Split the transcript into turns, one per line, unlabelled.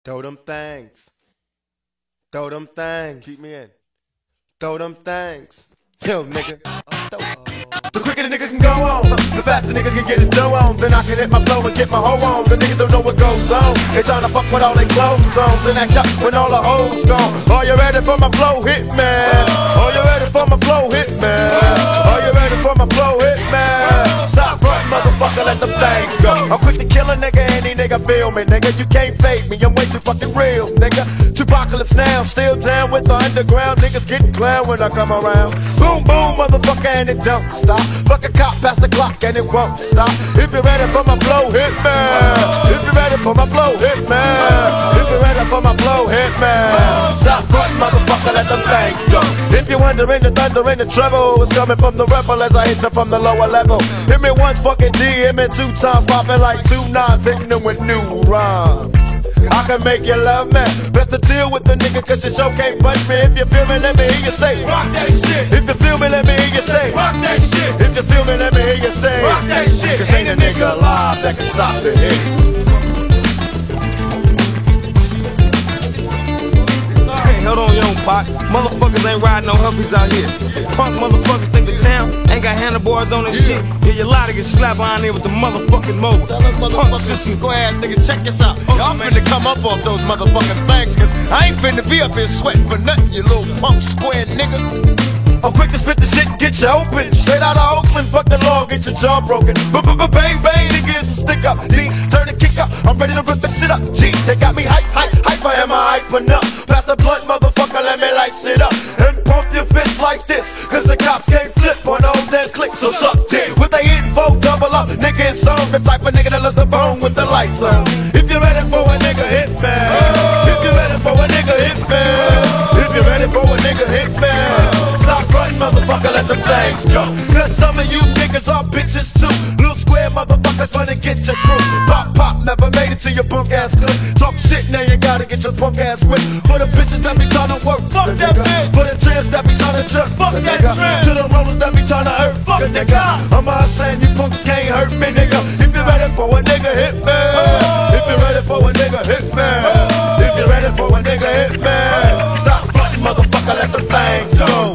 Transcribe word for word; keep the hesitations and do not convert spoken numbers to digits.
Throw them things. Throw them things. Keep me in. Throw them things. Yo, nigga. The quicker the nigga can go on, the faster nigga can get his dough on. Then I can hit my flow and get my hoe on. The niggas don't know what goes on. They tryna fuck with all they clothes on. Then act up when all the hoes gone. Are you ready for my flow, hit man? Are you ready for my flow, hit man? Are you ready for my flow, hit man? Stop front, motherfucker, let them things go. I'm quick to kill a nigga, any nigga feel me. Nigga, you can't fake me, I'm way too fucking real, nigga. Tupacalypse now, still down with the underground. Niggas getting clown when I come around. Boom, boom, motherfucker, and it don't stop. Fuck a cop past the clock and it won't stop. If you're ready for my flow, hit me. If you're ready for my flow, hit me. If you're ready for my flow, hit me. Stop front, motherfucker, let them things go. If you're wondering the thunder and the treble, it's coming from the rebel as I hit you from the lower level. Hit me once, fucking G, hit me two times, popping like two nines, hitting them with new rhymes. I can make you love me. Best to deal with the nigga, cause the show can't punch me. If you feel me, let me hear you say rock that shit. If you feel me, let me hear you say rock that shit. If you feel me, let me hear you say rock that shit. Cause ain't a nigga alive that can stop the hit.
Hold on, young pot. Motherfuckers ain't riding no Humvees out here. Punk motherfuckers think the town ain't got handlebars on this shit. Yeah, you lie to get slapped on there with the motherfucking mobile.
Tell them motherfucking square nigga, check this out. Y'all finna come up off those motherfucking things, cause I ain't finna be up here sweating for nothing, you little punk square nigga. I'm quick to spit the shit, get you open. Straight out of Oakland, fuck the law, get your jaw broken. B-b-b-bang, bang, nigga, it's a stick up. D, turn the kick up, I'm ready to rip the shit up. G, they got me hype, hype, hyper, am I hyping up? Pass the blunt, motherfucker, let me light shit up. And pump your fists like this, cause the cops can't flip on those and click, so suck dick. What they info, double up, nigga, it's on. The type of nigga that loves the bone with the lights on. If you're ready for a nigga, hit me. If you're ready for a nigga, hit me. If you're ready for a nigga, hit me. Stop running, motherfucker, let the things go. Cause some of you niggas are bitches too. Little square motherfuckers wanna get your crew. Pop, pop, never made it to your punk ass clip. Talk shit, now you gotta get your punk ass whip. For the bitches that be tryna work, fuck that bitch. For the trans that be tryna trip, fuck that trans. To the rollers that be tryna hurt, fuck nigga. I'm a slam, you punks can't hurt me, nigga. If you're ready for a nigga, hit me. If you're ready for a nigga, hit me. If you're ready for a nigga, hit me. Stop frontin', motherfucker, let the thing go.